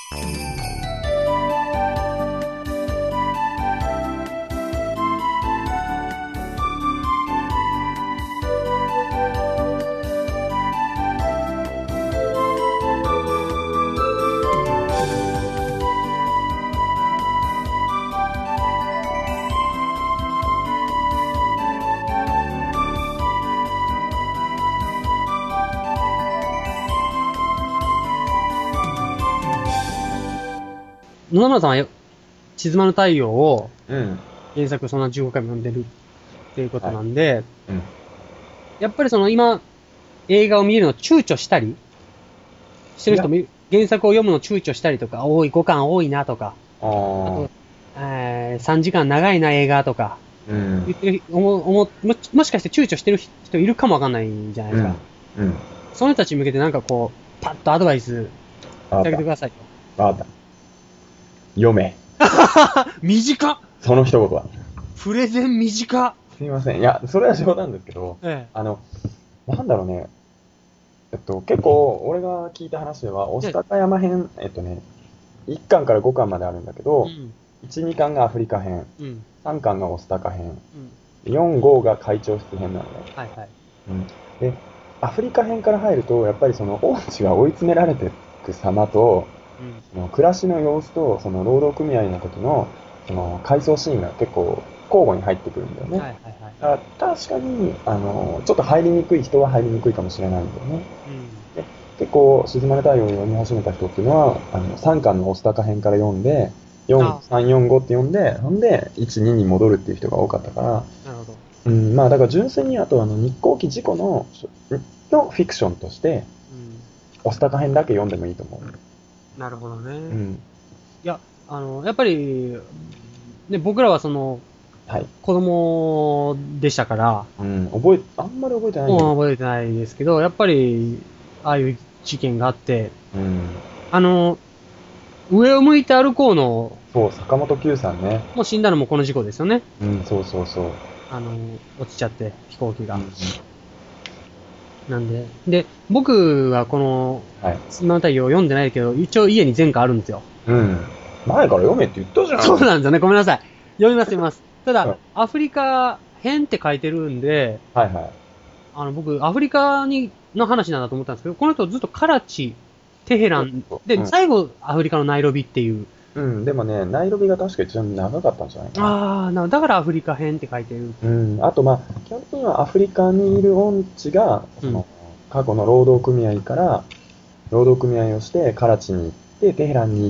野々村さんは地図間の太陽をうん。 原作そんな15回も読んでるっていうことなんで、 うん。 やっぱりその今映画を見るの躊躇したりしてる人もいる、原作を読むの躊躇したりとか、多い5巻多いなとか、あと3時間長いな映画とか言ってる、もしかして躊躇してる人いるかもわかんないじゃないですか。 うん。 その人たちに向けてなんかこうパッとアドバイスしてあげてくださいと。 わかった。読め。 短っ。 その一言は。 プレゼン短っ。 すいません。いや、それは冗談ですけど、なんだろうね。結構、俺が聞いた話では、御巣鷹山編、1巻から5巻まであるんだけど、1、2巻がアフリカ編、3巻が御巣鷹編、4、5が会長室編なのね。 はいはい。 で、アフリカ編から入ると、やっぱりその、王子が追い詰められていく様と、その暮らしの様子と、その労働組合の時の、その回想シーンが結構交互に入ってくるんだよね。 はいはいはい。 確かに、ちょっと入りにくい人は入りにくいかもしれないんだよね。で結構、沈まれ太陽を読み始めた人っていうのは、3巻の御巣鷹編から読んで、3、4、5って読んで、ほんで、1、2に戻るっていう人が多かったから、 なるほど。 まあ、だから純粋に、あと日航機事故のフィクションとして、御巣鷹編だけ読んでもいいと思う。 なるほどね。いや、やっぱり、ね、僕らはその、子供でしたから、あんまり覚えてないもう覚えてないですけど、やっぱり、ああいう事件があって、上を向いて歩こうの、 そう、坂本九さんね。 もう死んだのもこの事故ですよね。 そうそうそう。 落ちちゃって、飛行機が。なんで。で、僕はこの、今の太陽を読んでないけど、一応家に前科あるんですよ。 前から読めって言ったじゃん。 そうなんですよね。ごめんなさい。読みます。ただ、アフリカ編って書いてるんで、僕、アフリカの話なんだと思ったんですけど、この人ずっとカラチ、テヘラン、で、最後、アフリカのナイロビっていう。 でもね、ナイロビが確か一番長かったんじゃないかな。 だからアフリカ編って書いてる。 あと、基本的にはアフリカにいる音痴が、過去の労働組合から、労働組合をして、カラチに行って、テヘランに行って、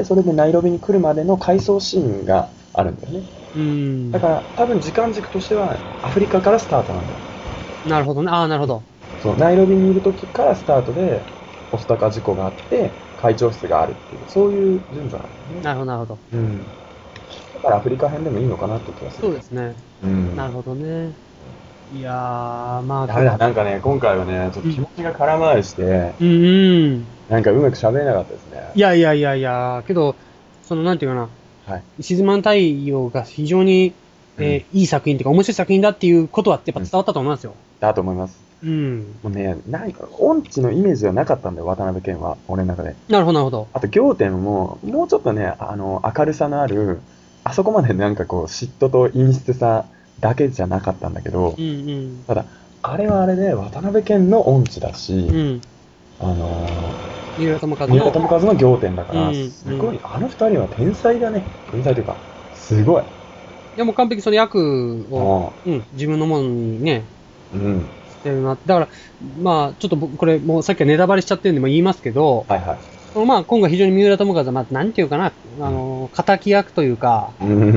それでナイロビに来るまでの回想シーンがあるんだよね。だから、多分時間軸としては、アフリカからスタートなんだよ。 なるほどね。なるほど。 そう、ナイロビにいる時からスタートで、御巣鷹事故があって、会長室があるっていう、そういう順序なんだよね。 なるほど、なるほど。 だからアフリカ編でもいいのかなって気がする。 そうですね。なるほどね。いやー、 ダメだ、なんかね、今回はね、ちょっと気持ちが空回りして、なんかうまく喋れなかったですね。 いや、けど、なんていうかな、沈まん太陽が非常に、いい作品っていうか、面白い作品だっていうことはやっぱ伝わったと思いますよ。 だと思います。もうね、なんか、音痴のイメージはなかったんだよ、渡辺謙は、俺の中で。 なるほど、なるほど。あと、仰天も、もうちょっとね、明るさのある、あそこまでなんかこう、嫉妬と陰湿さだけじゃなかったんだけど、ただ、あれはあれで、渡辺謙の音痴だし、 三浦友和の仰天だから、すごい、あの二人は天才だね。天才というか、すごい。 いや、もう完璧その役を、自分のものにね、してるな。だから、ちょっとこれ、もうさっきはネタバレしちゃってるんでも言いますけど、今回非常に三浦友和は、なんていうかな、仇役というか、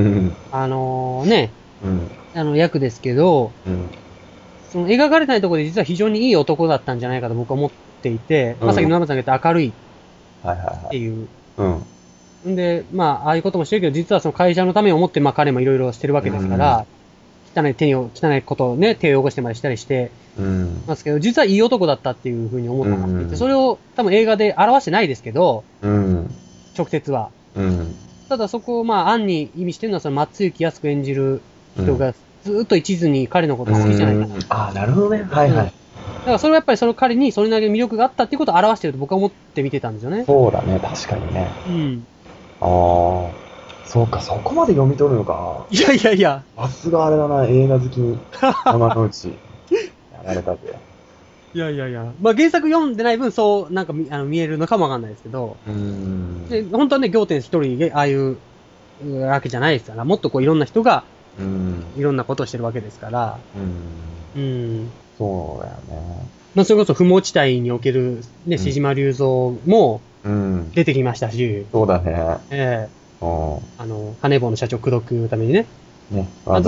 役ですけど、その描かれないところで実は非常にいい男だったんじゃないかと僕は思っていて、さっき野々村さんが言った明るいっていう。んで、ああいうこともしてるけど、実はその会社のためを思って、彼もいろいろしてるわけですから、汚いことをね、手を汚してまでしたりしてますけど、実はいい男だったっていうふうに思っていて、それを多分映画で表してないですけど、直接は。ただそこを暗に意味してるのは、その松雪泰子演じる人がずっと一途に彼のこと好きじゃないかな。 なるほどね。 からそれはやっぱりその彼にそれなりの魅力があったっていうことを表してると僕は思って見てたんですよね。 そうだね、確かにね。うん。ああ、そうか、そこまで読み取るのか。 いやいやいや。 さすがあれだな、映画好きに山之内、やられたぜ。 いやいやいや。まあ原作読んでない分、そう、なんか見えるのかもわかんないですけど。で、本当はね、仰天一人で、ああいうわけじゃないですから、もっとこういろんな人が、いろんなことをしてるわけですから。 そうだよね。 まあそれこそ不毛地帯における、ね、志島隆三も、出てきましたし。 そうだね。 金棒の社長口説くためにね。ね、はい。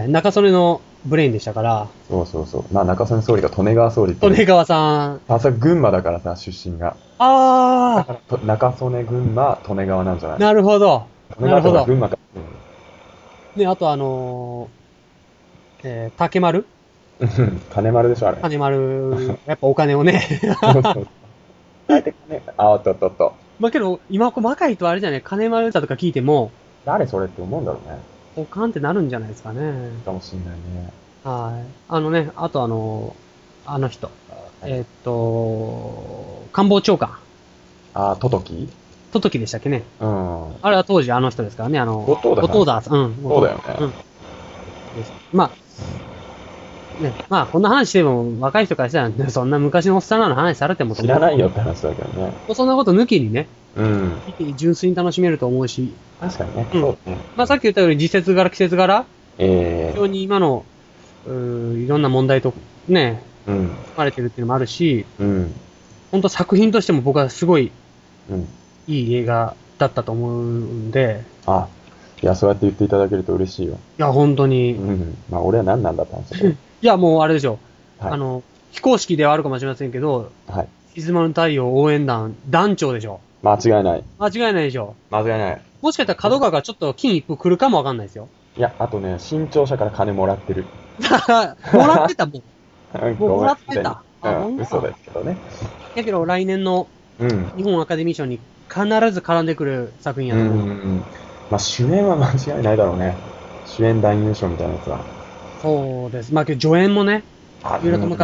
中曽根のブレインでしたから。 そうそうそう。まあ中曽根総理が利根川総理って。 利根川さん。 あ、それ群馬だからさ、出身が。 ああ。 だから中曽根群馬、利根川なんじゃない？ なるほど。 なるほど。群馬か。 ね、あと竹丸金丸でしょ、あれ。 金丸、やっぱお金をね。そうそう。 あえて金、あ、おっとっとっと。 まあけど、今若いとあれじゃない、金丸だとか聞いても、 誰それって思うんだろうね。 おかんってなるんじゃないですかね。 かもしんないね。 はい。あとあの人。官房長官。 トトキでしたっけね。うん。あれは当時あの人ですからね、後藤田さん。うん。 そうだよね。うん。 まあ、ね、まあ、こんな話しても、若い人からしたら、そんな昔のおっさんの話されても知らないよって話だけどね。 そんなこと抜きにね、純粋に楽しめると思うし。 確かにね。そうね。 まあ、さっき言ったように、時節柄、季節柄、非常に今の、いろんな問題と、ね、含まれてるっていうのもあるし、本当作品としても僕はすごい、いい映画だったと思うんで。 いや、そうやって言っていただけると嬉しいよ。 いや、本当に。 まあ、俺は何なんだって話だけど。 いや、もうあれでしょ。非公式ではあるかもしれませんけど、はい。静まる太陽応援団、団長でしょ。 間違いない。 間違いないでしょ。 間違いない。 もしかしたら角川がちょっと金一封来るかもわかんないですよ。 いや、あとね、新潮社から金もらってる。 もらってたもん。もらってた。 嘘ですけどね。 だけど来年の日本アカデミー賞に必ず絡んでくる作品やと思う。 まあ主演は間違いないだろうね。主演男優賞みたいなやつは。 そうです。まあ、助演もね、三浦友和。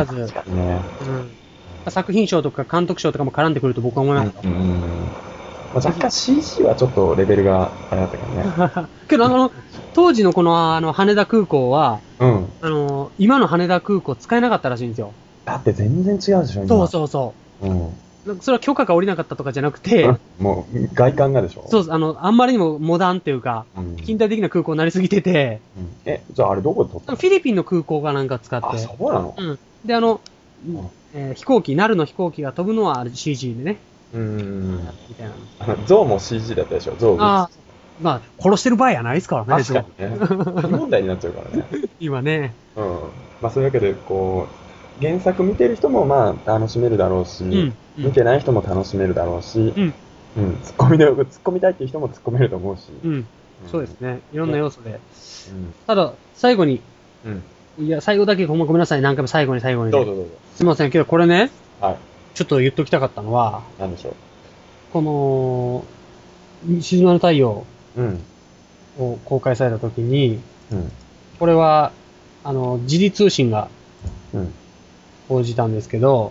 作品賞とか監督賞とかも絡んでくると僕は思いますよ。 若干 CG はちょっとレベルがあれだったけどね。 けど当時のこの羽田空港は、今の羽田空港使えなかったらしいんですよ。 だって全然違うでしょ、今。 そうそうそう。それは許可が下りなかったとかじゃなくて、 もう外観がでしょ。 そう、あんまりにもモダンっていうか、近代的な空港になりすぎてて、 じゃああれどこで撮ったの？ フィリピンの空港がなんか使って。 そうなの？ で、飛行機、ナルの飛行機が飛ぶのは CG でね。 みたいな。象も CG だったでしょ、象が。まあ、殺してる場合やないですからね。 確かにね。問題になっちゃうからね。 今ね。 まあそういうわけで、こう、原作見てる人もまあ楽しめるだろうし、見てない人も楽しめるだろうし、突っ込みたいっていう人も突っ込めると思うし。 そうですね。いろんな要素で。ただ、最後に、いや、最後だけごめんなさい。何回も最後に。どうぞどうぞ。 すいません。けどこれね、ちょっと言っときたかったのは、 何でしょう。 この、静まる太陽を公開されたときに、これは、時事通信が報じたんですけど、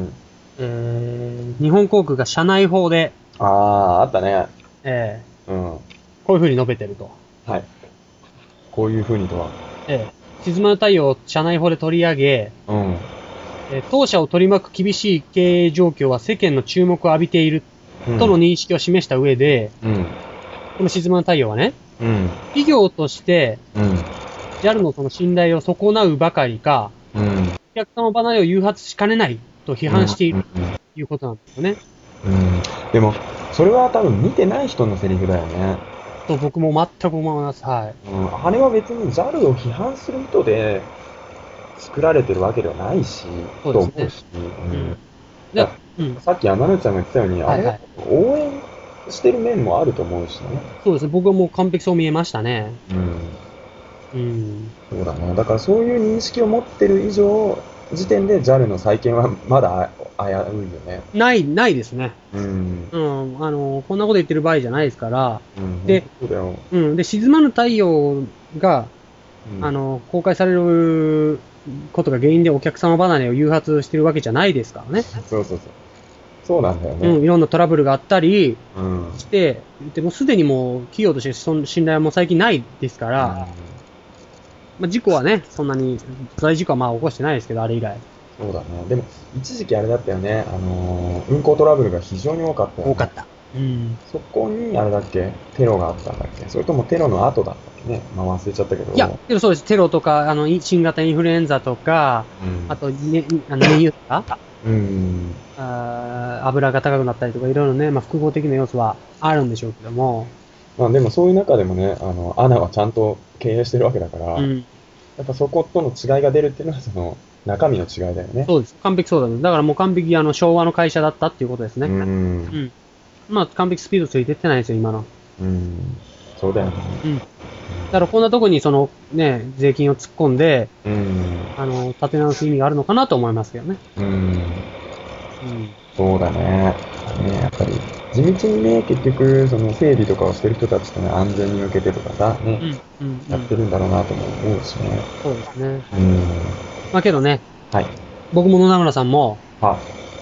日本航空が社内法で、 あったね。 こういうふうに述べてると。 はい。こういうふうにとは。 静まる太陽を社内法で取り上げ、当社を取り巻く厳しい経営状況は世間の注目を浴びているとの認識を示した上で、この静まる太陽はね、企業として、JAL のその信頼を損なうばかりか、お客様離れを誘発しかねないと批判しているということなんですよね。 でも、それは多分見てない人のセリフだよね。 と僕も全く思います。はい。 あれは別に JAL を批判する意図で作られてるわけではないし、と思うし。さっき山内さんが言ってたように、あれ応援してる面もあると思うしね。 そうですね。僕はもう完璧そう見えましたね。 そうだね。だからそういう認識を持ってる以上、時点で JAL の再建はまだ危ういよね。 ないですね。こんなこと言ってる場合じゃないですから。で、 そうだよ。 で、静まぬ太陽が、公開されることが原因でお客様離れを誘発してるわけじゃないですからね。 そうそうそう。そうなんだよね。 いろんなトラブルがあったりして、でもすでにもう企業として信頼はもう最近ないですから、まあ、事故はね、そんなに、大事故はまあ起こしてないですけど、あれ以来。 そうだね。でも、一時期あれだったよね。運行トラブルが非常に多かったよね。 多かった。 そこに、あれだっけ、テロがあったんだっけ、それともテロの後だったっけね。まあ忘れちゃったけど。 いや、でもそうです。テロとか、新型インフルエンザとか、あと、燃油とか、油が高くなったりとか、いろいろね、まあ複合的な要素はあるんでしょうけども。 まあでもそういう中でもね、アナはちゃんと経営してるわけだから、やっぱそことの違いが出るっていうのは、その、中身の違いだよね。 そうです。完璧そうだね。だからもう完璧昭和の会社だったっていうことですね。まあ完璧スピードついてってないですよ、今の。 そうだよね。 だからこんなとこにそのね、税金を突っ込んで、立て直す意味があるのかなと思いますけどね。 そうだね。やっぱり、地道にね、結局、その整備とかをしてる人たちってね、安全に向けてとかさ、ね、やってるんだろうなとも思うしね。 そうですね。まあけどね、 はい。 僕も野々村さんも、 は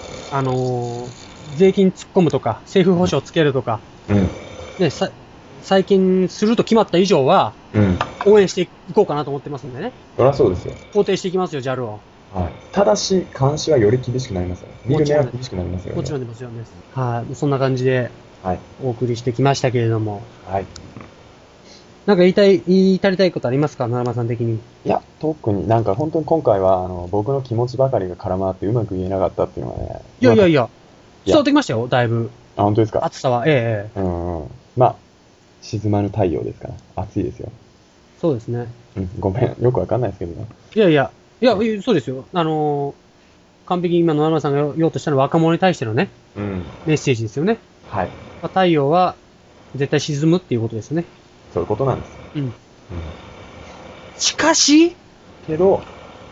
税金突っ込むとか、政府保障つけるとか、ね、最近すると決まった以上は、応援していこうかなと思ってますんでね。 そりゃそうですよ。 肯定していきますよ、JAL を。 はい。ただし、監視はより厳しくなりますよ。見る目は厳しくなりますよね。 もちろんです。はい。そんな感じで、お送りしてきましたけれども。 はい。 なんか言い足りたいことありますか、野々村さん的に。 いや、特になんか本当に今回は、僕の気持ちばかりが絡まってうまく言えなかったっていうのはね。 いや。伝わってきましたよ、だいぶ。 あ、本当ですか？ 暑さは、 まあ、沈まぬ太陽ですから。暑いですよ。 そうですね。 ごめん。よくわかんないですけどね。 いや、そうですよ。完璧に今野々村さんが言おうとしたのは若者に対してのね、メッセージですよね。 はい。 太陽は絶対沈むっていうことですね。 そういうことなんです。 しかしけど、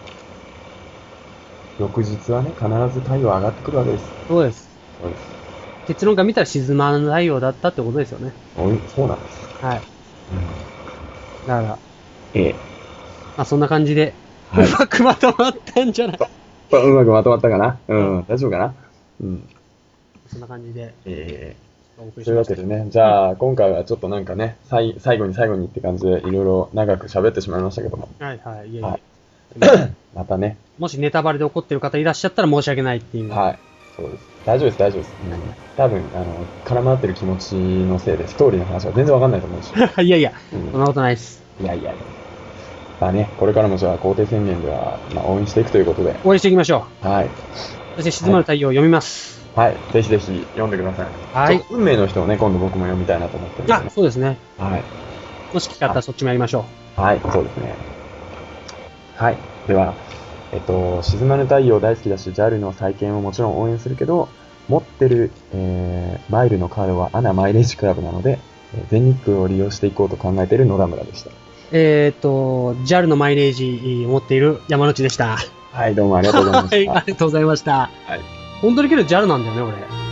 翌日はね、必ず太陽上がってくるわけです。 そうです。結論から見たら沈まぬ太陽だったってことですよね。 そうなんです。 はい。だから、まあそんな感じで、 うまくまとまったんじゃない？ うまくまとまったかな？大丈夫かな？ そんな感じで。 というわけでね、じゃあ、今回はちょっとなんかね、最後にって感じで、いろいろ長く喋ってしまいましたけども。またね。 もしネタバレで怒ってる方いらっしゃったら申し訳ないっていう。 はい。そうです。大丈夫です。多分、絡まってる気持ちのせいで、ストーリーの話は全然わかんないと思うし。 いや、そんなことないです。 いや。まあね、これからもじゃあ、肯定宣言では、応援していくということで。 応援していきましょう。はい。 そして、沈まる太陽を読みます。 はい。ぜひ読んでください。 はい。 運命の人をね、今度僕も読みたいなと思ってるんで、 そうですね。 はい。 もし聞かったらそっちもやりましょう。はい、そうですね。はい。では、沈まぬ太陽大好きだし、JAL の再建をもちろん応援するけど、持ってる、マイルのカードはアナマイレージクラブなので、全日空を利用していこうと考えている野田村でした。 JAL のマイレージを持っている山内でした。 はい、どうもありがとうございました。 はい、ありがとうございました。 はい。 本当にけど JAL なんだよね、俺。